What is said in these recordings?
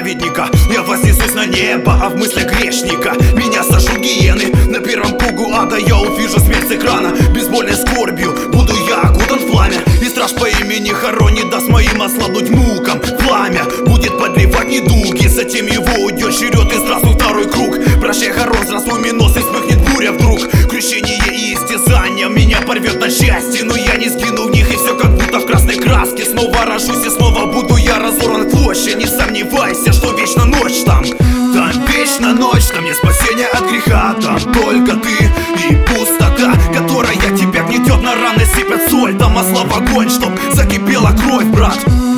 праведника. Я вознесусь на небо, а в мыслях грешника меня сожрут гиены. На первом кругу ада я увижу смерть с экрана. Безбольной скорбью буду я окутан в пламя, и страж по имени Харон не даст моим ослабнуть мукам. Пламя будет подливать недуги, затем его уйдет черед, и здравствуй второй круг. Прощай, Харон, здравствуй, Минос, и вспыхнет буря вдруг. Крещение и истязание меня порвет на части, но я не сгину в них, и все как будто в красной краске. Снова рожусь и снова буду я разорван в клочья. Не сомневайся, что вечно ночь там. Там вечна ночь, там нет спасения от греха. Там только ты и пустота, которая тебя гнетет, на раны сыпят соль. Там масла в огонь, чтоб закипела кровь, брат.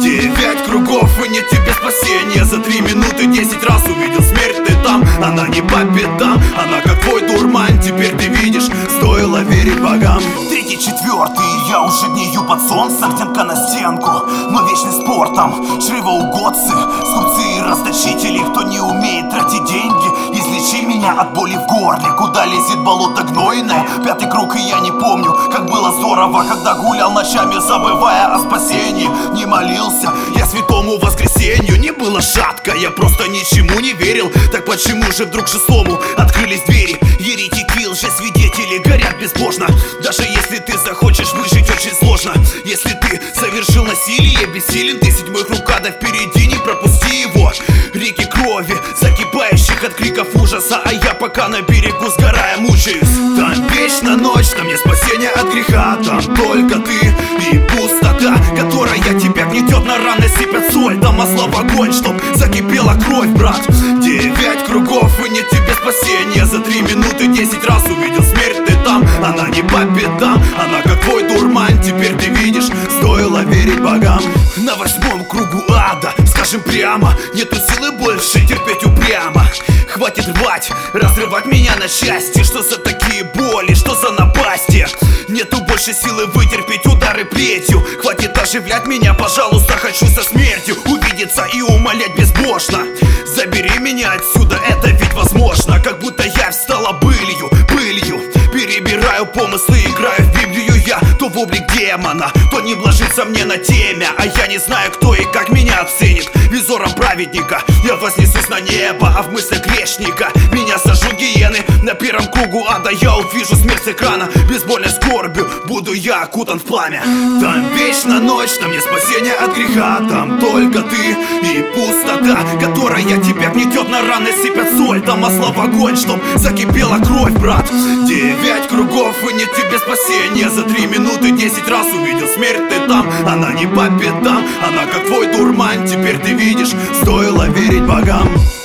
9 кругов и нет тебе спасения. За 3 минуты 10 раз увидел смерть ты там. Она не по пятам, она как твой дурман. Теперь ты видишь, стоило верить богам. 3-й, 4-й, я уже гнию под солнцем. Стенка на стенку, но вечный спор там. Чревоугодцы, скупцы и расточители, кто не умеет тратить деньги. Излечи меня от боли в горле, куда лезет болото гнойное. 5-й круг, и я не помню, как было здорово, когда гулял ночами, забывая о спасении. Не молился я святому воскресенью, не было шатко, я просто ничему не верил. Так почему же вдруг 6-му открылись двери? Еретики, лжесвидетели горят безбожно. Даже если ты захочешь выжить, очень сложно. Если ты совершил насилие, бессилен ты. 7-й круг ада впереди, не пропусти его. Реки крови, закипающих от криков ужаса, а я пока на берегу сгорая мучаюсь. Там вечна ночь, там нет спасения от греха. Там только ты и пустота, которая тебя гнетет, на раны сыпят соль. Там масла в огонь, чтоб закипела кровь, брат. 9 кругов и нет тебе спасения. За 3 минуты 10 раз увидел смерть ты там. Она не по пятам, она как твой дурман. Теперь ты видишь, стоило верить богам. На 8-м кругу ада, скажем прямо, нету силы больше терпеть упрямо. Хватит рвать, разрывать меня на части. Что за такие боли, что за напасти? Нету больше силы вытерпеть удары плетью. Хватит оживлять меня, пожалуйста, хочу со смертью увидеться и умолять безбожно. Забери меня отсюда, это ведь возможно. Как будто я стала пылью. Перебираю помыслы, играю в Библию я. То в облик демона, то не ложится мне на темя. А я не знаю, кто и как меня оценит. Визором праведника я вознесусь на небо, а в мыслях грешника меня сожрут гиены. На первом кругу ада я увижу смерть с экрана. Безбольной скорбью буду я окутан в пламя. Там вечна ночь, там нет спасения от греха. Там только ты и пустота, которая тебя гнетет, на раны сыпят соль. Там масла в огонь, чтоб закипела кровь, брат. 9 кругов и нет тебе спасения. За 3 минуты 10 раз увидел смерть ты там. Она не по пятам, она как твой дурман. Теперь ты видишь, стоило верить богам.